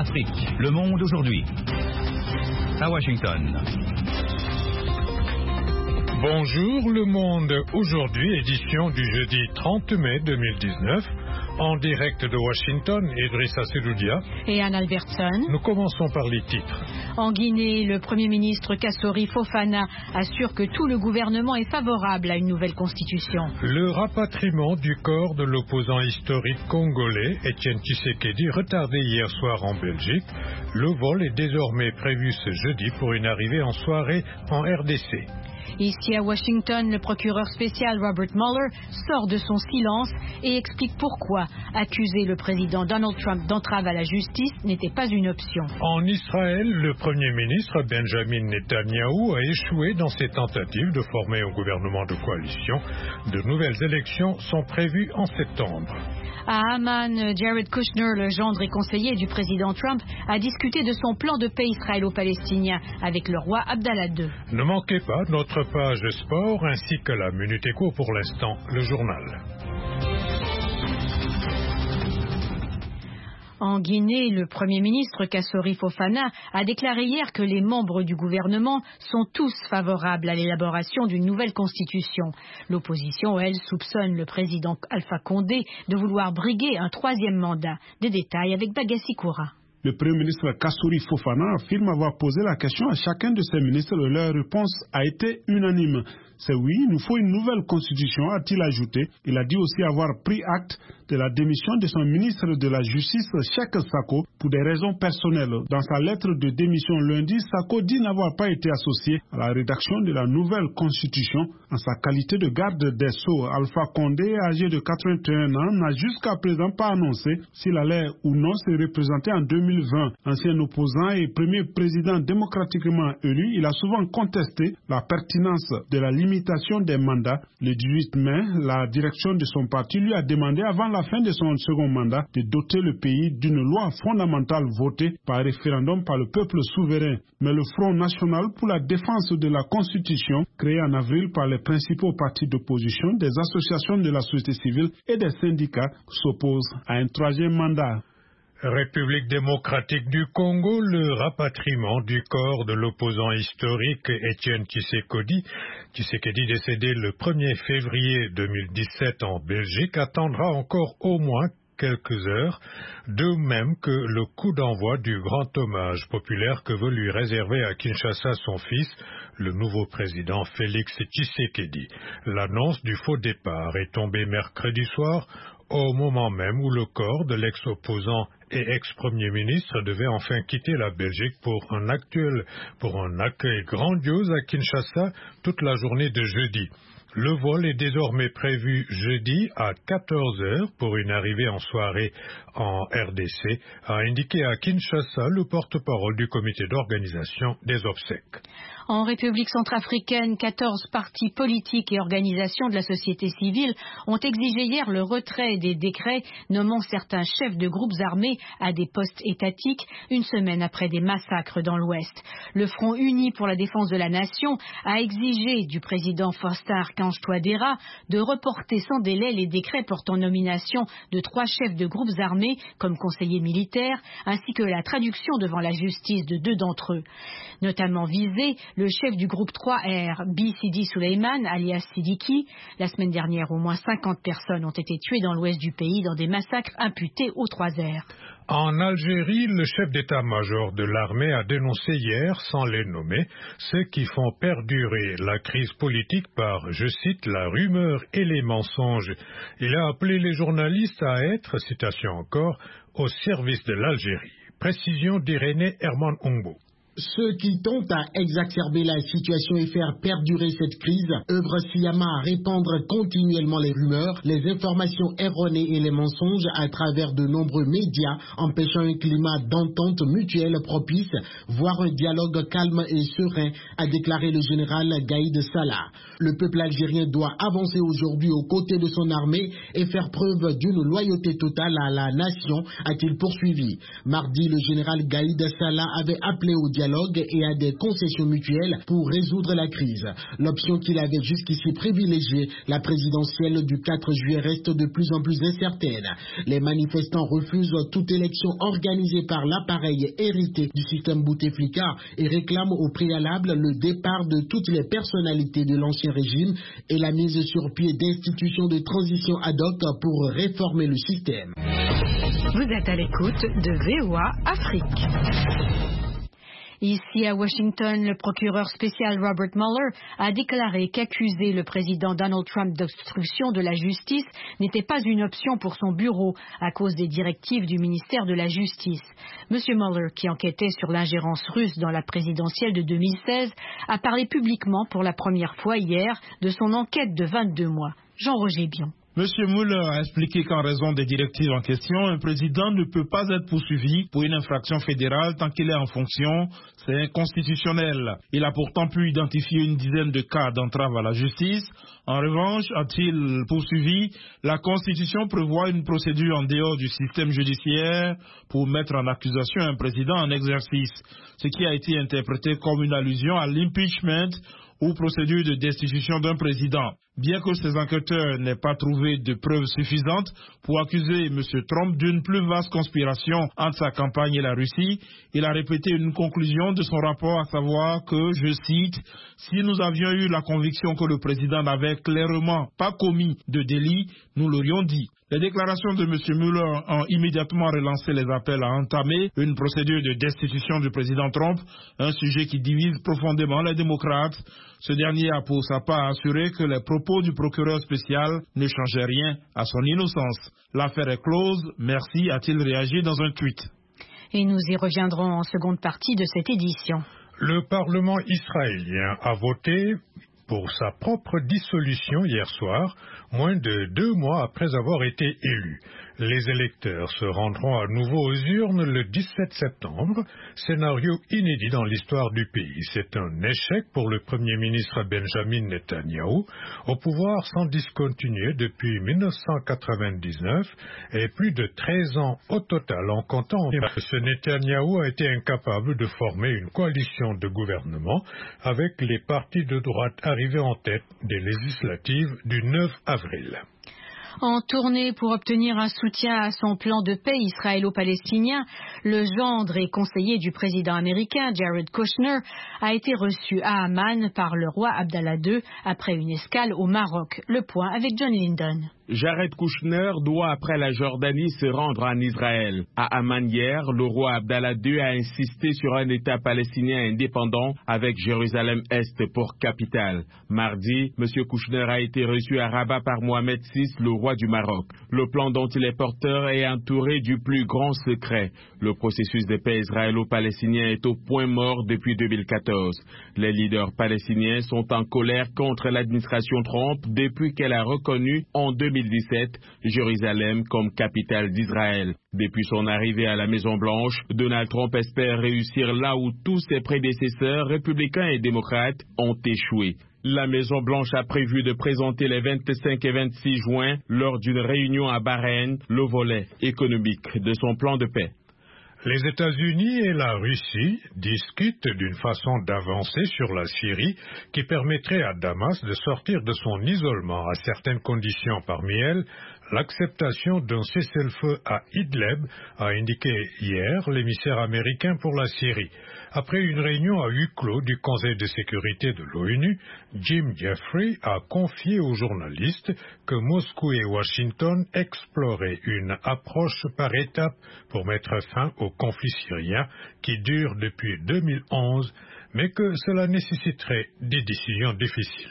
Afrique, le monde aujourd'hui. À Washington. Bonjour le monde, aujourd'hui édition du jeudi 30 mai 2019, en direct de Washington, Idrissa Seloudia et Anne Albertson. Nous commençons par les titres. En Guinée, le Premier ministre Kassori Fofana assure que tout le gouvernement est favorable à une nouvelle constitution. Le rapatriement du corps de l'opposant historique congolais, Étienne Tshisekedi, retardé hier soir en Belgique. Le vol est désormais prévu ce jeudi pour une arrivée en soirée en RDC. Ici à Washington, le procureur spécial Robert Mueller sort de son silence et explique pourquoi accuser le président Donald Trump d'entrave à la justice n'était pas une option. En Israël, le Premier ministre Benjamin Netanyahou a échoué dans ses tentatives de former un gouvernement de coalition. De nouvelles élections sont prévues en septembre. À Amman, Jared Kushner, le gendre et conseiller du président Trump, a discuté de son plan de paix israélo-palestinien avec le roi Abdallah II. Ne manquez pas notre page sport ainsi que la Minute Éco pour l'instant, le journal. En Guinée, le Premier ministre Kassori Fofana a déclaré hier que les membres du gouvernement sont tous favorables à l'élaboration d'une nouvelle constitution. L'opposition, elle, soupçonne le président Alpha Condé de vouloir briguer un troisième mandat. Des détails avec Bagassi Koura. Le Premier ministre Kassori Fofana affirme avoir posé la question à chacun de ses ministres. Leur réponse a été unanime. C'est oui, il nous faut une nouvelle constitution, a-t-il ajouté. Il a dit aussi avoir pris acte de la démission de son ministre de la Justice, Cheikh Sako, pour des raisons personnelles. Dans sa lettre de démission lundi, Sako dit n'avoir pas été associé à la rédaction de la nouvelle constitution. En sa qualité de garde des Sceaux, Alpha Condé, âgé de 81 ans, n'a jusqu'à présent pas annoncé s'il allait ou non se représenter en 2020. Ancien opposant et premier président démocratiquement élu, il a souvent contesté la pertinence de la limitation des mandats. Le 18 mai, la direction de son parti lui a demandé avant la fin de son second mandat de doter le pays d'une loi fondamentale votée par référendum par le peuple souverain. Mais le Front national pour la défense de la Constitution, créé en avril par les principaux partis d'opposition, des associations de la société civile et des syndicats, s'oppose à un troisième mandat. République démocratique du Congo, le rapatriement du corps de l'opposant historique Étienne Tshisekedi décédé le 1er février 2017 en Belgique, attendra encore au moins quelques heures, de même que le coup d'envoi du grand hommage populaire que veut lui réserver à Kinshasa son fils, le nouveau président Félix Tshisekedi. L'annonce du faux départ est tombée mercredi soir, au moment même où le corps de l'ex-opposant et ex-premier ministre devait enfin quitter la Belgique pour un accueil grandiose à Kinshasa toute la journée de jeudi. Le vol est désormais prévu jeudi à 14h pour une arrivée en soirée en RDC, a indiqué à Kinshasa le porte-parole du comité d'organisation des obsèques. En République centrafricaine, 14 partis politiques et organisations de la société civile ont exigé hier le retrait des décrets nommant certains chefs de groupes armés à des postes étatiques une semaine après des massacres dans l'Ouest. Le Front uni pour la défense de la nation a exigé du président Faustin Archange-Touadéra de reporter sans délai les décrets portant nomination de 3 chefs de groupes armés comme conseillers militaires, ainsi que la traduction devant la justice de 2 d'entre eux. Notamment visés, le chef du groupe 3R, B. Sidi Suleiman, alias Sidiki. La semaine dernière, au moins 50 personnes ont été tuées dans l'ouest du pays dans des massacres imputés aux 3R. En Algérie, le chef d'état-major de l'armée a dénoncé hier, sans les nommer, ceux qui font perdurer la crise politique par, je cite, la rumeur et les mensonges. Il a appelé les journalistes à être, citation encore, au service de l'Algérie. Précision d'Irénée Herman Ongbo. Ceux qui tentent à exacerber la situation et faire perdurer cette crise œuvrent sciemment à répandre continuellement les rumeurs, les informations erronées et les mensonges à travers de nombreux médias, empêchant un climat d'entente mutuelle propice, voire un dialogue calme et serein, a déclaré le général Gaïd Salah. Le peuple algérien doit avancer aujourd'hui aux côtés de son armée et faire preuve d'une loyauté totale à la nation, a-t-il poursuivi. Mardi, le général Gaïd Salah avait appelé au dialogue dialogue et à des concessions mutuelles pour résoudre la crise. L'option qu'il avait jusqu'ici privilégiée, la présidentielle du 4 juillet, reste de plus en plus incertaine. Les manifestants refusent toute élection organisée par l'appareil hérité du système Bouteflika et réclament au préalable le départ de toutes les personnalités de l'ancien régime et la mise sur pied d'institutions de transition ad hoc pour réformer le système. Vous êtes à l'écoute de VOA Afrique. Ici à Washington, le procureur spécial Robert Mueller a déclaré qu'accuser le président Donald Trump d'obstruction de la justice n'était pas une option pour son bureau à cause des directives du ministère de la Justice. Monsieur Mueller, qui enquêtait sur l'ingérence russe dans la présidentielle de 2016, a parlé publiquement pour la première fois hier de son enquête de 22 mois. Jean-Roger Bion. Monsieur Mueller a expliqué qu'en raison des directives en question, un président ne peut pas être poursuivi pour une infraction fédérale tant qu'il est en fonction. C'est inconstitutionnel. Il a pourtant pu identifier une dizaine de cas d'entrave à la justice. En revanche, a-t-il poursuivi, la Constitution prévoit une procédure en dehors du système judiciaire pour mettre en accusation un président en exercice, ce qui a été interprété comme une allusion à l'impeachment ou procédure de destitution d'un président. Bien que ces enquêteurs n'aient pas trouvé de preuves suffisantes pour accuser M. Trump d'une plus vaste conspiration entre sa campagne et la Russie, il a répété une conclusion de son rapport, à savoir que, je cite, « Si nous avions eu la conviction que le président n'avait clairement pas commis de délit, nous l'aurions dit ». Les déclarations de M. Mueller ont immédiatement relancé les appels à entamer une procédure de destitution du président Trump, un sujet qui divise profondément les démocrates. Ce dernier a pour sa part assuré que les propos du procureur spécial ne changeaient rien à son innocence. L'affaire est close, merci, a-t-il réagi dans un tweet. Et nous y reviendrons en seconde partie de cette édition. Le Parlement israélien a voté pour sa propre dissolution hier soir, moins de 2 mois après avoir été élu. Les électeurs se rendront à nouveau aux urnes le 17 septembre, scénario inédit dans l'histoire du pays. C'est un échec pour le Premier ministre Benjamin Netanyahou, au pouvoir sans discontinuer depuis 1999 et plus de 13 ans au total en comptant. Ce Netanyahou a été incapable de former une coalition de gouvernement avec les partis de droite arrivés en tête des législatives du 9 avril. En tournée pour obtenir un soutien à son plan de paix israélo-palestinien, le gendre et conseiller du président américain Jared Kushner a été reçu à Amman par le roi Abdallah II après une escale au Maroc. Le point avec John Linden. Jared Kushner doit, après la Jordanie, se rendre en Israël. À Amman hier, le roi Abdallah II a insisté sur un État palestinien indépendant avec Jérusalem-Est pour capitale. Mardi, M. Kushner a été reçu à Rabat par Mohamed VI, le roi du Maroc. Le plan dont il est porteur est entouré du plus grand secret. Le processus de paix israélo-palestinien est au point mort depuis 2014. Les leaders palestiniens sont en colère contre l'administration Trump depuis qu'elle a reconnu en 2017 Jérusalem comme capitale d'Israël. Depuis son arrivée à la Maison-Blanche, Donald Trump espère réussir là où tous ses prédécesseurs, républicains et démocrates, ont échoué. La Maison-Blanche a prévu de présenter les 25 et 26 juin, lors d'une réunion à Bahreïn, le volet économique de son plan de paix. Les États-Unis et la Russie discutent d'une façon d'avancer sur la Syrie qui permettrait à Damas de sortir de son isolement à certaines conditions, parmi elles l'acceptation d'un cessez-le-feu à Idlib, a indiqué hier l'émissaire américain pour la Syrie. Après une réunion à huis clos du Conseil de sécurité de l'ONU, Jim Jeffrey a confié aux journalistes que Moscou et Washington exploraient une approche par étapes pour mettre fin au conflit syrien qui dure depuis 2011, mais que cela nécessiterait des décisions difficiles.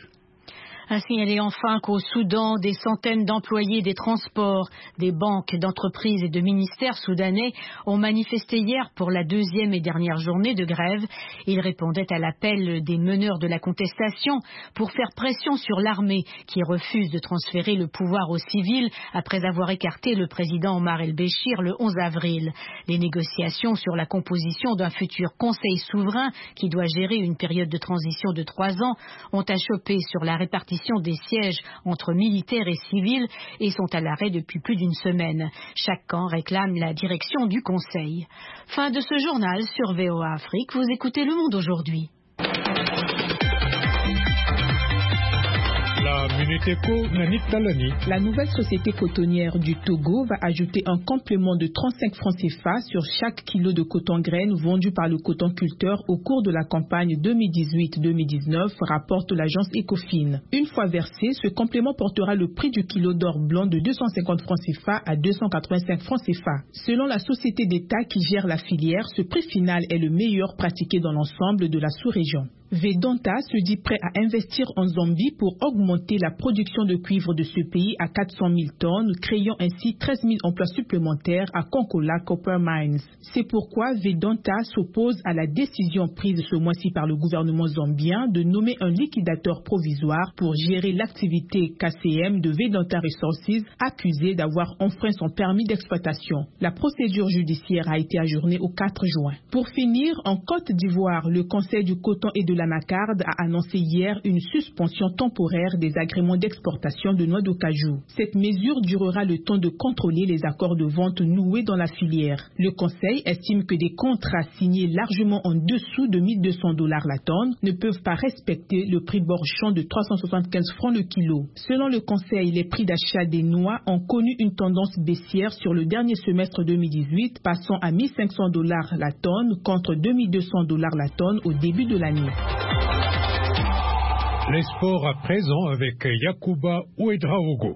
A signaler enfin qu'au Soudan, des centaines d'employés des transports, des banques, d'entreprises et de ministères soudanais ont manifesté hier pour la 2e et dernière journée de grève. Ils répondaient à l'appel des meneurs de la contestation pour faire pression sur l'armée qui refuse de transférer le pouvoir aux civils après avoir écarté le président Omar el-Béchir le 11 avril. Les négociations sur la composition d'un futur conseil souverain qui doit gérer une période de transition de 3 ans ont achoppé sur la répartition répartition des sièges entre militaires et civils et sont à l'arrêt depuis plus d'une semaine. Chaque camp réclame la direction du Conseil. Fin de ce journal sur VOA Afrique. Vous écoutez Le Monde aujourd'hui. La nouvelle société cotonnière du Togo va ajouter un complément de 35 francs CFA sur chaque kilo de coton-graine vendu par le cotonculteur au cours de la campagne 2018-2019, rapporte l'agence Ecofin. Une fois versé, ce complément portera le prix du kilo d'or blanc de 250 francs CFA à 285 francs CFA. Selon la société d'État qui gère la filière, ce prix final est le meilleur pratiqué dans l'ensemble de la sous-région. Vedanta se dit prêt à investir en Zambie pour augmenter la production de cuivre de ce pays à 400 000 tonnes, créant ainsi 13 000 emplois supplémentaires à Konkola Copper Mines. C'est pourquoi Vedanta s'oppose à la décision prise ce mois-ci par le gouvernement zambien de nommer un liquidateur provisoire pour gérer l'activité KCM de Vedanta Resources, accusé d'avoir enfreint son permis d'exploitation. La procédure judiciaire a été ajournée au 4 juin. Pour finir, en Côte d'Ivoire, le Conseil du coton et de l'anacarde a annoncé hier une suspension temporaire des agréments d'exportation de noix de cajou. Cette mesure durera le temps de contrôler les accords de vente noués dans la filière. Le Conseil estime que des contrats signés largement en dessous de $1 200 la tonne ne peuvent pas respecter le prix borchon de 375 francs le kilo. Selon le Conseil, les prix d'achat des noix ont connu une tendance baissière sur le dernier semestre 2018, passant à $1 500 la tonne contre $2 200 la tonne au début de l'année. Les sports à présent avec Yacouba Ouedraogo.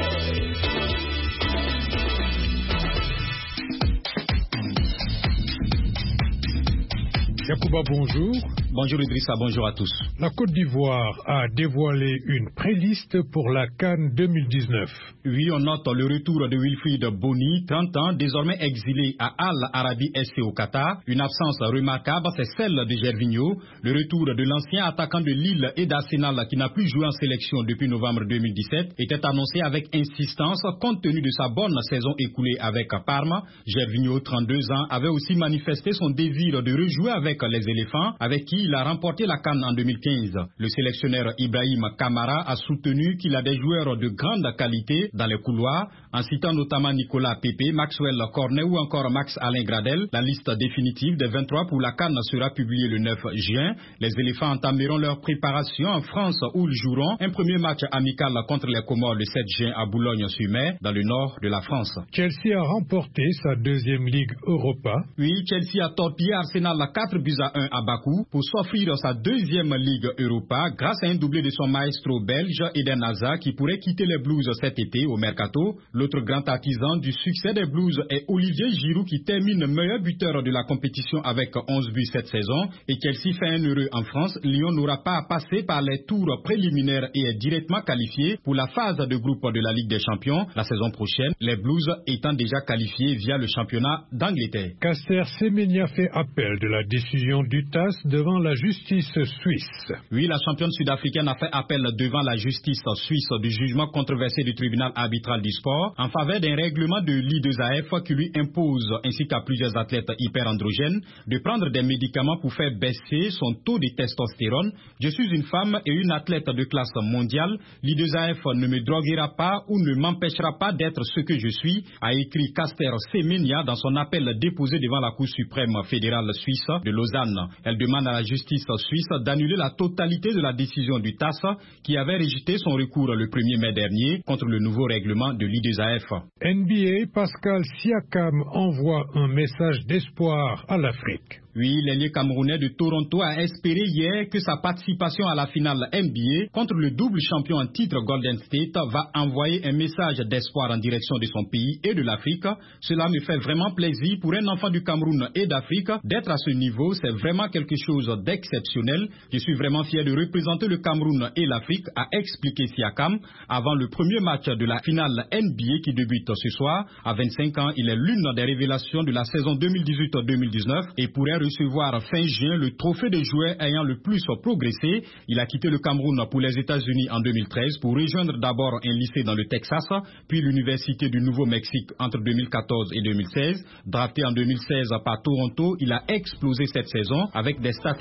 Yacouba, bonjour. Bonjour Idrissa, bonjour à tous. La Côte d'Ivoire a dévoilé une préliste pour la CAN 2019. Oui, on note le retour de Wilfried Bony, 30 ans, désormais exilé à Al Arabi SC au Qatar. Une absence remarquable, c'est celle de Gervinho. Le retour de l'ancien attaquant de Lille et d'Arsenal qui n'a plus joué en sélection depuis novembre 2017 était annoncé avec insistance compte tenu de sa bonne saison écoulée avec Parma. Gervinho, 32 ans, avait aussi manifesté son désir de rejouer avec les éléphants, avec qui il a remporté la CAN en 2015. Le sélectionneur Ibrahim Kamara a soutenu qu'il a des joueurs de grande qualité dans les couloirs, en citant notamment Nicolas Pepe, Maxwell Cornet ou encore Max-Alain Gradel. La liste définitive des 23 pour la CAN sera publiée le 9 juin. Les éléphants entameront leur préparation en France où ils joueront un premier match amical contre les Comores le 7 juin à Boulogne-sur-Mer, dans le nord de la France. Chelsea a remporté sa deuxième Ligue Europa. Oui, Chelsea a torpillé Arsenal 4-1 à Bakou pour s'offrir sa deuxième Ligue Europa grâce à un doublé de son maestro belge Eden Hazard qui pourrait quitter les Blues cet été au mercato. L'autre grand artisan du succès des Blues est Olivier Giroud qui termine meilleur buteur de la compétition avec 11 buts cette saison. Et Chelsea fait un heureux en France. Lyon n'aura pas à passer par les tours préliminaires et est directement qualifié pour la phase de groupe de la Ligue des Champions la saison prochaine, les Blues étant déjà qualifiés via le championnat d'Angleterre. Caster Semenya fait appel de la décision du TAS devant la justice suisse. Oui, la championne sud-africaine a fait appel devant la justice suisse du jugement controversé du tribunal arbitral du sport en faveur d'un règlement de l'I2AF qui lui impose, ainsi qu'à plusieurs athlètes hyperandrogènes, de prendre des médicaments pour faire baisser son taux de testostérone. Je suis une femme et une athlète de classe mondiale. L'I2AF ne me droguera pas ou ne m'empêchera pas d'être ce que je suis, a écrit Caster Semenya dans son appel déposé devant la Cour suprême fédérale suisse de Lausanne. Elle demande à la justice suisse d'annuler la totalité de la décision du TAS qui avait rejeté son recours le 1er mai dernier contre le nouveau règlement de l'I2AF. NBA, Pascal Siakam envoie un message d'espoir à l'Afrique. Oui, l'ailier camerounais de Toronto a espéré hier que sa participation à la finale NBA contre le double champion en titre Golden State va envoyer un message d'espoir en direction de son pays et de l'Afrique. Cela me fait vraiment plaisir pour un enfant du Cameroun et d'Afrique d'être à ce niveau. C'est vraiment quelque chose d'exceptionnel. Je suis vraiment fier de représenter le Cameroun et l'Afrique, a expliqué Siakam avant le premier match de la finale NBA qui débute ce soir. À 25 ans, il est l'une des révélations de la saison 2018-2019 et pourrait recevoir fin juin le trophée des joueurs ayant le plus progressé. Il a quitté le Cameroun pour les États-Unis en 2013 pour rejoindre d'abord un lycée dans le Texas, puis l'Université du Nouveau-Mexique entre 2014 et 2016. Drafté en 2016 par Toronto, il a explosé cette saison avec des statistiques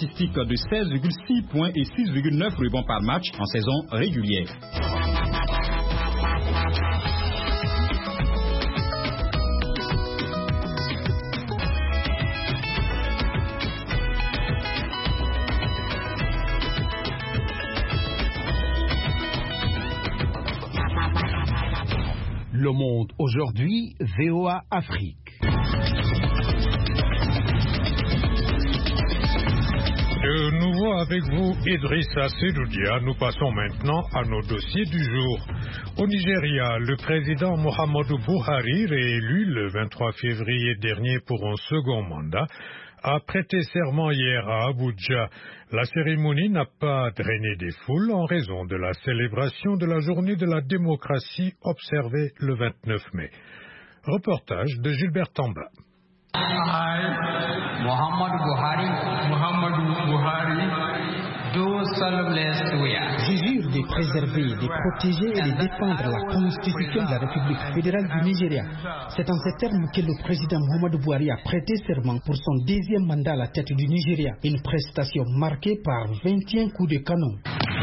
statistique de 16,6 points et 6,9 rebonds par match en saison régulière. Le Monde aujourd'hui, VOA Afrique. De nouveau avec vous, Idrissa Seloudia. Nous passons maintenant à nos dossiers du jour. Au Nigeria, le président Muhammadu Buhari, réélu le 23 février dernier pour un second mandat, a prêté serment hier à Abuja. La cérémonie n'a pas drainé des foules en raison de la célébration de la journée de la démocratie observée le 29 mai. Reportage de Gilbert Tambla. Je jure de préserver, de protéger et de défendre la Constitution de la République fédérale du Nigeria. C'est en ces termes que le président Muhammadu Buhari a prêté serment pour son deuxième mandat à la tête du Nigeria. Une prestation marquée par 21 coups de canon.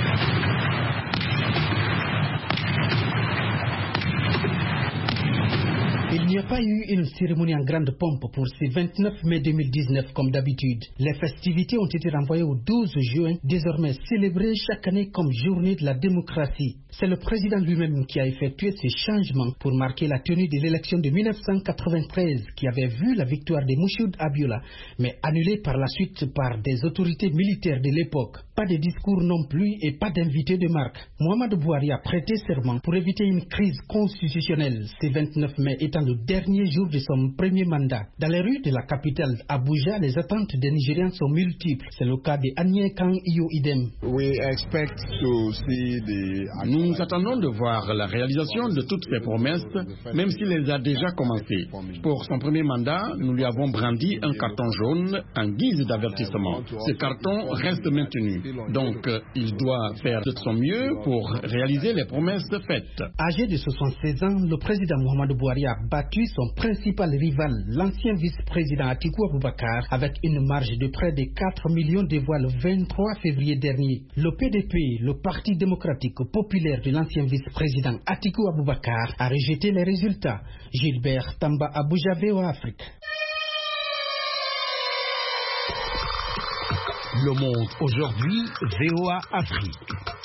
Il n'y a pas eu une cérémonie en grande pompe pour ce 29 mai 2019 comme d'habitude. Les festivités ont été renvoyées au 12 juin, désormais célébrées chaque année comme journée de la démocratie. C'est le président lui-même qui a effectué ces changements pour marquer la tenue de l'élection de 1993 qui avait vu la victoire de Moshood Abiola, mais annulée par la suite par des autorités militaires de l'époque. Pas de discours non plus et pas d'invité de marque. Muhammadu Buhari a prêté serment pour éviter une crise constitutionnelle, ce 29 mai étant le dernier jour de son premier mandat. Dans les rues de la capitale Abuja, les attentes des Nigériens sont multiples. C'est le cas de Anyekang Iyo Idem. Nous attendons de voir la réalisation de toutes ces promesses, même s'il les a déjà commencées. Pour son premier mandat, nous lui avons brandi un carton jaune en guise d'avertissement. Ce carton reste maintenu. Donc, il doit faire de son mieux pour réaliser les promesses faites. Âgé de 76 ans, le président Muhammadu Buhari a battu son principal rival, l'ancien vice-président Atiku Abubakar, avec une marge de près de 4 millions de voix le 23 février dernier. Le PDP, le Parti démocratique populaire de l'ancien vice-président Atiku Abubakar, a rejeté les résultats. Gilbert Tamba, Abuja, VOA Afrique. Le Monde aujourd'hui, VOA Afrique.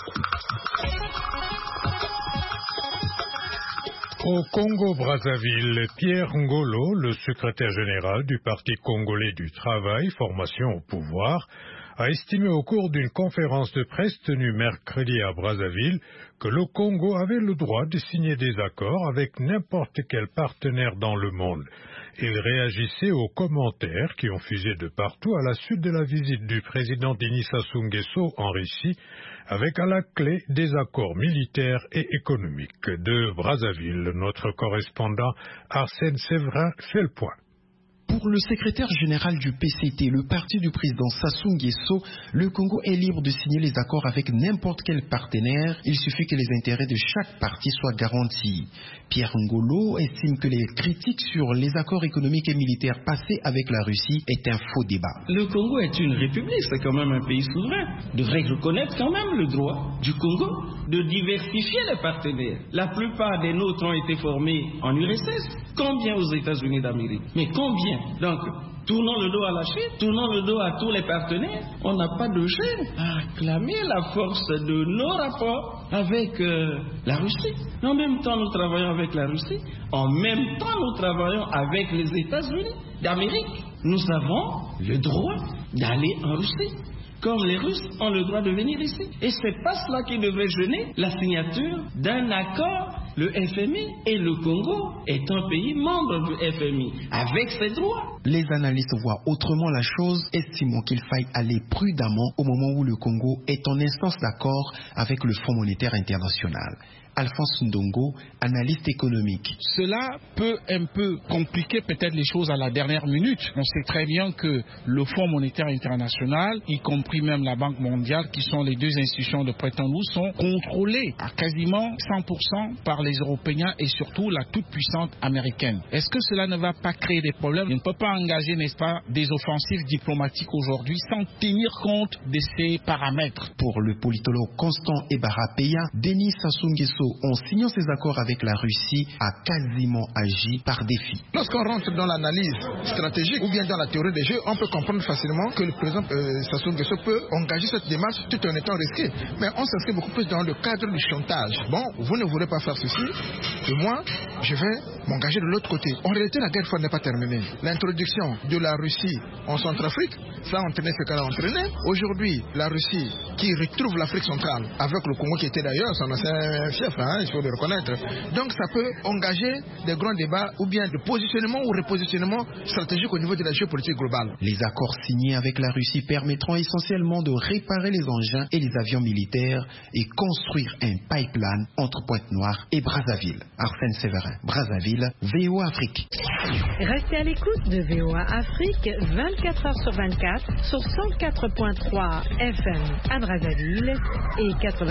Au Congo-Brazzaville, Pierre Ngolo, le secrétaire général du Parti congolais du travail, formation au pouvoir, a estimé au cours d'une conférence de presse tenue mercredi à Brazzaville que le Congo avait le droit de signer des accords avec n'importe quel partenaire dans le monde. Il réagissait aux commentaires qui ont fusé de partout à la suite de la visite du président Denis Sassou Nguesso en Russie, avec à la clé des accords militaires et économiques. De Brazzaville, notre correspondant Arsène Séverin fait le point. Pour le secrétaire général du PCT, le parti du président Sassou Nguesso, le Congo est libre de signer les accords avec n'importe quel partenaire. Il suffit que les intérêts de chaque parti soient garantis. Pierre Ngolo estime que les critiques sur les accords économiques et militaires passés avec la Russie est un faux débat. Le Congo est une république, c'est quand même un pays souverain. Devrait reconnaître quand même le droit du Congo de diversifier les partenaires. La plupart des nôtres ont été formés en URSS. Combien aux États-Unis d'Amérique? Mais combien? Donc, tournons le dos à la Chine, tournons le dos à tous les partenaires. On n'a pas de gêne à acclamer la force de nos rapports avec la Russie. En même temps, nous travaillons avec la Russie. En même temps, nous travaillons avec les États-Unis d'Amérique. Nous avons le droit d'aller en Russie, comme les Russes ont le droit de venir ici. Et c'est pas cela qui devrait gêner la signature d'un accord. Le FMI et le Congo est un pays membre du FMI, avec ses droits. Les analystes voient autrement la chose, estimant qu'il faille aller prudemment au moment où le Congo est en instance d'accord avec le Fonds monétaire international. Alphonse Ndongo, analyste économique. Cela peut un peu compliquer peut-être les choses à la dernière minute. On sait très bien que le Fonds monétaire international, y compris même la Banque mondiale, qui sont les deux institutions de Bretton Woods, sont contrôlées à quasiment 100% par les Européens et surtout la toute-puissante américaine. Est-ce que cela ne va pas créer des problèmes? On ne peut pas engager, n'est-ce pas, des offensives diplomatiques aujourd'hui sans tenir compte de ces paramètres. Pour le politologue Constant Ebara-Peya, Denis Sassou Nguesso, en signant ses accords avec la Russie, a quasiment agi par défi. Lorsqu'on rentre dans l'analyse stratégique ou bien dans la théorie des jeux, on peut comprendre facilement que le président Sassou Nguesso peut engager cette démarche tout en étant risqué. Mais on s'inscrit beaucoup plus dans le cadre du chantage. Bon, vous ne voulez pas faire ceci, et moi, je vais m'engager de l'autre côté. En réalité, la guerre froide n'est pas terminée. L'introduction de la Russie en Centrafrique, ça a entraîné ce qu'elle a entraîné. Aujourd'hui, la Russie qui retrouve l'Afrique centrale, avec le Congo qui était d'ailleurs son ancien fief, il faut le reconnaître. Donc ça peut engager des grands débats ou bien de positionnement ou repositionnement stratégique au niveau de la géopolitique globale. Les accords signés avec la Russie permettront essentiellement de réparer les engins et les avions militaires et construire un pipeline entre Pointe-Noire et Brazzaville. Arsène Séverin, Brazzaville, VOA Afrique. Restez à l'écoute de VOA Afrique 24h/24 sur 104.3 FM à Brazzaville et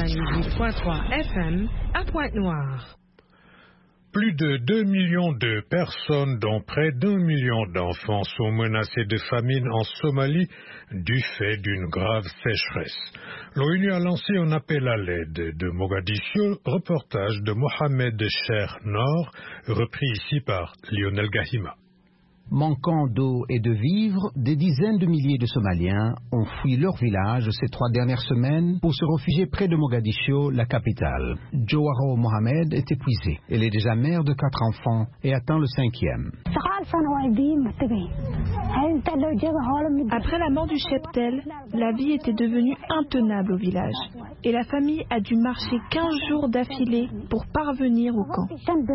98.3 FM à Pointe-Noire. Plus de 2 millions de personnes, dont près d'1 million d'enfants, sont menacées de famine en Somalie du fait d'une grave sécheresse. L'ONU a lancé un appel à l'aide de Mogadiscio, reportage de Mohamed Cher Nord, repris ici par Lionel Gahima. Manquant d'eau et de vivres, des dizaines de milliers de Somaliens ont fui leur village ces 3 dernières semaines pour se réfugier près de Mogadiscio, la capitale. Jowaro Mohamed est épuisée. Elle est déjà mère de 4 enfants et atteint le 5e. Après la mort du cheptel, la vie était devenue intenable au village et la famille a dû marcher 15 jours d'affilée pour parvenir au camp.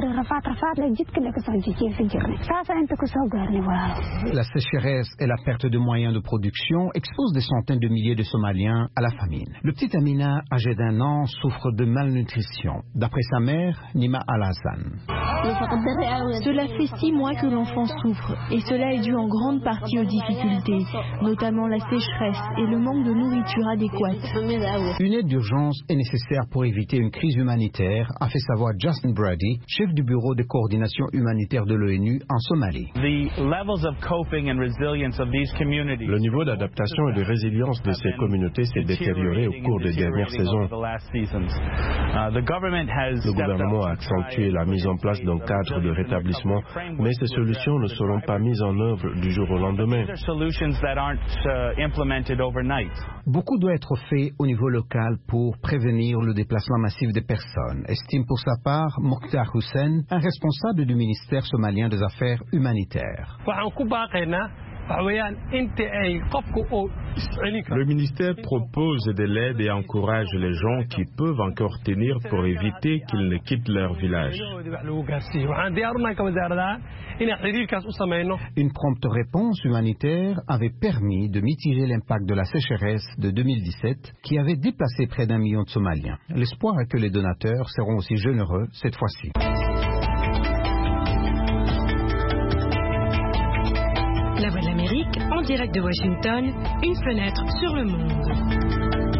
La sécheresse et la perte de moyens de production exposent des centaines de milliers de Somaliens à la famine. Le petit Amina, âgé d'1 an, souffre de malnutrition. D'après sa mère, Nima Al-Hassan. Cela fait 6 mois que l'enfant souffre et cela est dû en grande partie aux difficultés, notamment la sécheresse et le manque de nourriture adéquate. Une aide d'urgence est nécessaire pour éviter une crise humanitaire, a fait savoir Justin Brady, chef du bureau de coordination humanitaire de l'ONU en Somalie. Le niveau d'adaptation et de résilience de ces communautés s'est détérioré au cours des dernières saisons. Le gouvernement a accentué la mise en place d'un cadre de rétablissement, mais ces solutions ne seront pas mises en œuvre du jour au lendemain. Beaucoup doit être fait au niveau local pour prévenir le déplacement massif des personnes, estime pour sa part Mokhtar Hussein, un responsable du ministère somalien des Affaires humanitaires. Le ministère propose de l'aide et encourage les gens qui peuvent encore tenir pour éviter qu'ils ne quittent leur village. Une prompte réponse humanitaire avait permis de mitiger l'impact de la sécheresse de 2017 qui avait déplacé près d'1 million de Somaliens. L'espoir est que les donateurs seront aussi généreux cette fois-ci. La Voix de l'Amérique, en direct de Washington, une fenêtre sur le monde.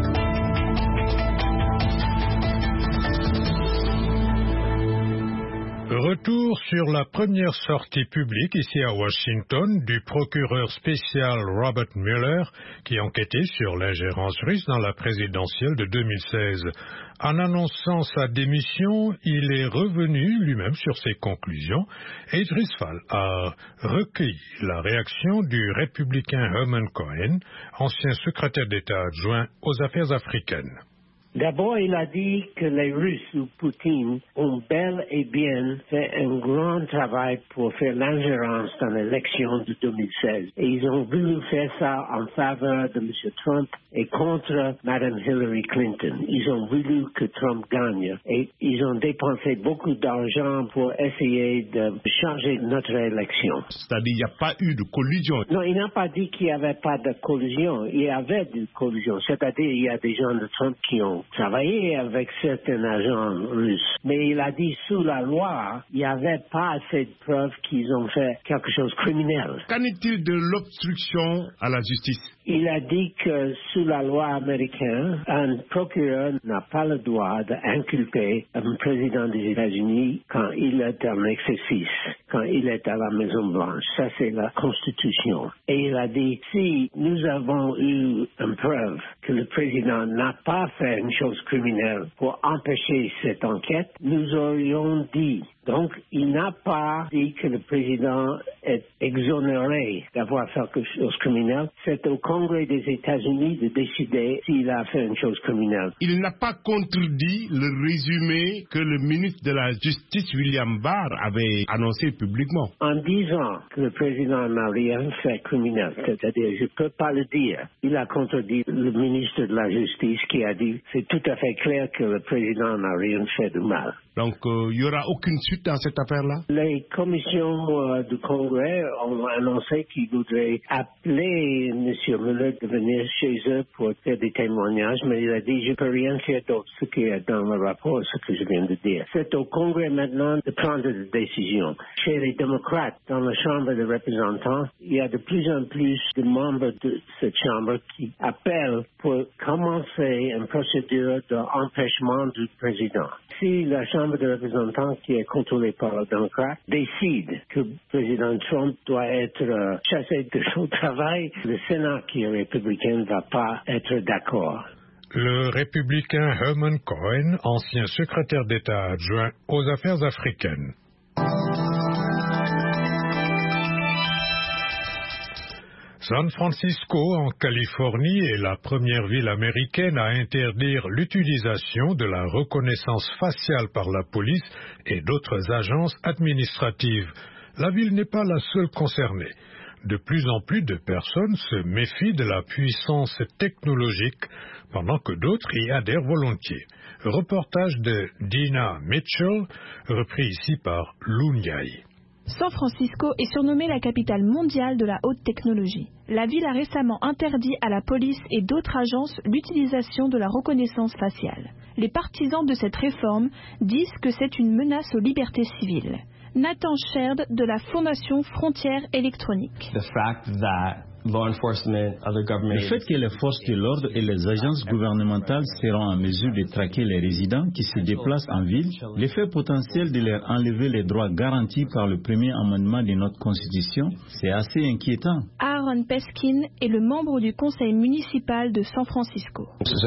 Retour sur la première sortie publique ici à Washington du procureur spécial Robert Mueller qui enquêtait sur l'ingérence russe dans la présidentielle de 2016. En annonçant sa démission, il est revenu lui-même sur ses conclusions et Idriss Fall a recueilli la réaction du républicain Herman Cohen, ancien secrétaire d'État adjoint aux affaires africaines. D'abord, il a dit que les Russes ou Poutine ont bel et bien fait un grand travail pour faire l'ingérence dans l'élection de 2016. Et ils ont voulu faire ça en faveur de M. Trump et contre Mme Hillary Clinton. Ils ont voulu que Trump gagne. Et ils ont dépensé beaucoup d'argent pour essayer de changer notre élection. C'est-à-dire qu'il n'y a pas eu de collusion? Non, il n'a pas dit qu'il n'y avait pas de collusion. Il y avait de collusion. C'est-à-dire qu'il y a des gens de Trump qui ont ont travaillé avec certains agents russes. Mais il a dit sous la loi, il n'y avait pas assez de preuves qu'ils ont fait quelque chose de criminel. Qu'en est-il de l'obstruction à la justice? Il a dit que sous la loi américaine, un procureur n'a pas le droit d'inculper un président des États-Unis quand il est en exercice, quand il est à la Maison-Blanche. Ça, c'est la Constitution. Et il a dit, si nous avons eu une preuve que le président n'a pas fait une chose criminelle pour empêcher cette enquête, nous aurions dit. Donc, il n'a pas dit que le président est exonéré d'avoir fait quelque chose de criminel. C'est au Congrès des États-Unis de décider s'il a fait une chose criminelle. Il n'a pas contredit le résumé que le ministre de la Justice, William Barr, avait annoncé publiquement. En disant que le président n'a rien fait criminel, c'est-à-dire, je ne peux pas le dire, il a contredit le ministre de la Justice qui a dit c'est tout à fait clair que le président n'a rien fait de mal. Donc, il n'y aura aucune suite dans cette affaire-là? Les commissions du Congrès ont annoncé qu'ils voudraient appeler M. Mueller de venir chez eux pour faire des témoignages, mais il a dit, je ne peux rien faire d'autre, ce qui est dans le rapport, ce que je viens de dire. C'est au Congrès maintenant de prendre des décisions. Chez les démocrates, dans la Chambre des représentants, il y a de plus en plus de membres de cette Chambre qui appellent pour commencer une procédure d'empêchement du président. Si la Chambre des représentants, qui est contrôlée par les démocrates, décide que le président Trump doit être chassé de son travail, le Sénat, qui est républicain, ne va pas être d'accord. Le républicain Herman Cohen, ancien secrétaire d'État adjoint aux affaires africaines. San Francisco, en Californie, est la première ville américaine à interdire l'utilisation de la reconnaissance faciale par la police et d'autres agences administratives. La ville n'est pas la seule concernée. De plus en plus de personnes se méfient de la puissance technologique, pendant que d'autres y adhèrent volontiers. Reportage de Dina Mitchell, repris ici par Lou Ndiaye. San Francisco est surnommée la capitale mondiale de la haute technologie. La ville a récemment interdit à la police et d'autres agences l'utilisation de la reconnaissance faciale. Les partisans de cette réforme disent que c'est une menace aux libertés civiles. Nathan Sherd de la Fondation Frontières électroniques. Le fait que les forces de l'ordre et les agences gouvernementales seront en mesure de traquer les résidents qui se déplacent en ville, l'effet potentiel de leur enlever les droits garantis par le premier amendement de notre Constitution, c'est assez inquiétant. Aaron Peskin est le membre du conseil municipal de San Francisco. C'est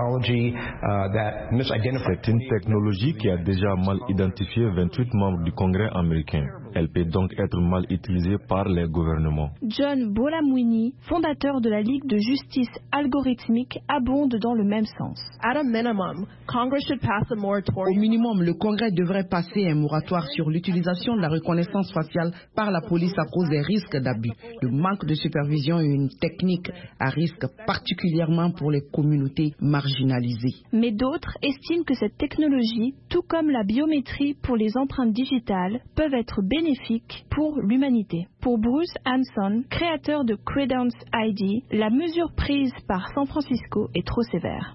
une technologie qui a déjà mal identifié 28 membres du Congrès américain. Elle peut donc être mal utilisée par les gouvernements. John Bolamwini, fondateur de la Ligue de justice algorithmique, abonde dans le même sens. Au minimum, le Congrès devrait passer un moratoire sur l'utilisation de la reconnaissance faciale par la police à cause des risques d'abus. Le manque de supervision est une technique à risque, particulièrement pour les communautés marginalisées. Mais d'autres estiment que cette technologie, tout comme la biométrie pour les empreintes digitales, peuvent être bénéfiques pour l'humanité. Pour Bruce Hanson, créateur de Credence ID, la mesure prise par San Francisco est trop sévère.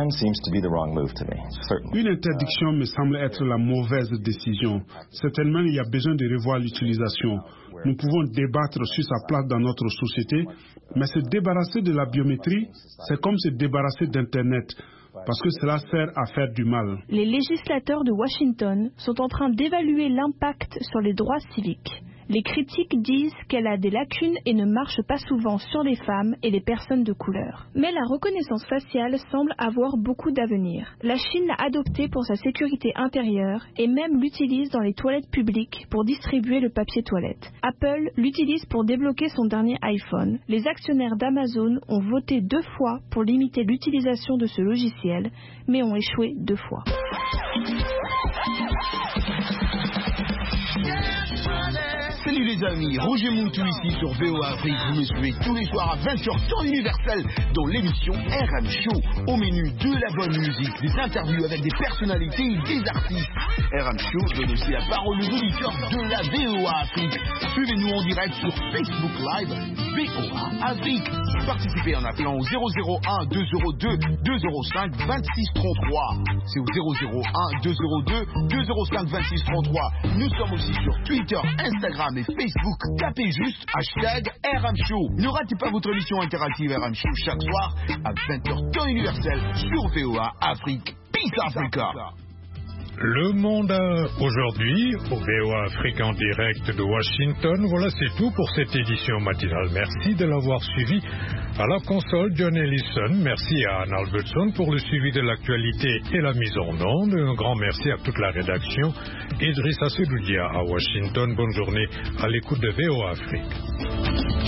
Une interdiction me semble être la mauvaise décision. Certainement, il y a besoin de revoir l'utilisation. Nous pouvons débattre sur sa place dans notre société, mais se débarrasser de la biométrie, c'est comme se débarrasser d'Internet, parce que cela sert à faire du mal. Les législateurs de Washington sont en train d'évaluer l'impact sur les droits civiques. Les critiques disent qu'elle a des lacunes et ne marche pas souvent sur les femmes et les personnes de couleur. Mais la reconnaissance faciale semble avoir beaucoup d'avenir. La Chine l'a adoptée pour sa sécurité intérieure et même l'utilise dans les toilettes publiques pour distribuer le papier toilette. Apple l'utilise pour débloquer son dernier iPhone. Les actionnaires d'Amazon ont voté 2 fois pour limiter l'utilisation de ce logiciel, mais ont échoué 2 fois. Salut Salut les amis, Roger Moutou ici sur VOA Afrique. Vous me suivez tous les soirs à 20h temps universel dans l'émission RM Show. Au menu de la bonne musique, des interviews avec des personnalités et des artistes. RM Show donne aussi la parole aux auditeurs de la VOA Afrique. Suivez-nous en direct sur Facebook Live VOA Afrique. Participez en appelant au 001 202 205 26 33. C'est au 001 202 205 26 33. Nous sommes aussi sur Twitter, Instagram et Facebook. Tapez juste hashtag RM Show. Ne ratez pas votre émission interactive RM Show chaque soir à 20h temps universel sur VOA Afrique. Peace Africa. Le monde aujourd'hui, au VOA Afrique en direct de Washington. Voilà, c'est tout pour cette édition matinale. Merci de l'avoir suivi. À la console, John Ellison. Merci à Anne Albertson pour le suivi de l'actualité et la mise en onde. Un grand merci à toute la rédaction. Idrissa Sedoudia à Washington. Bonne journée à l'écoute de VOA Afrique.